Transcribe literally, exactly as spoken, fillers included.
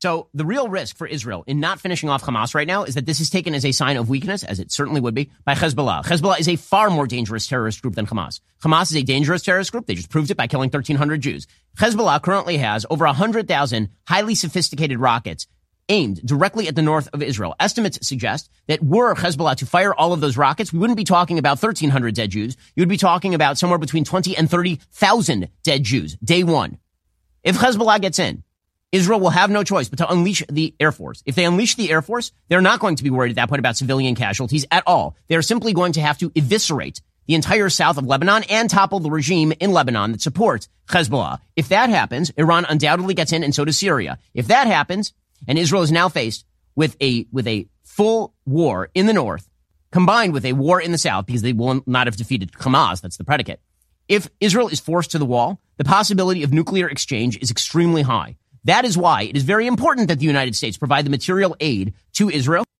So the real risk for Israel in not finishing off Hamas right now is that this is taken as a sign of weakness, as it certainly would be, by Hezbollah. Hezbollah is a far more dangerous terrorist group than Hamas. Hamas is a dangerous terrorist group. They just proved it by killing thirteen hundred Jews. Hezbollah currently has over one hundred thousand highly sophisticated rockets aimed directly at the north of Israel. Estimates suggest that were Hezbollah to fire all of those rockets, we wouldn't be talking about thirteen hundred dead Jews. You would be talking about somewhere between twenty and thirty thousand dead Jews, day one. If Hezbollah gets in, Israel will have no choice but to unleash the Air Force. If they unleash the Air Force, they're not going to be worried at that point about civilian casualties at all. They're simply going to have to eviscerate the entire south of Lebanon and topple the regime in Lebanon that supports Hezbollah. If that happens, Iran undoubtedly gets in, and so does Syria. If that happens, and Israel is now faced with a with a full war in the north, combined with a war in the south, because they will not have defeated Hamas, that's the predicate. If Israel is forced to the wall, the possibility of nuclear exchange is extremely high. That is why it is very important that the United States provide the material aid to Israel.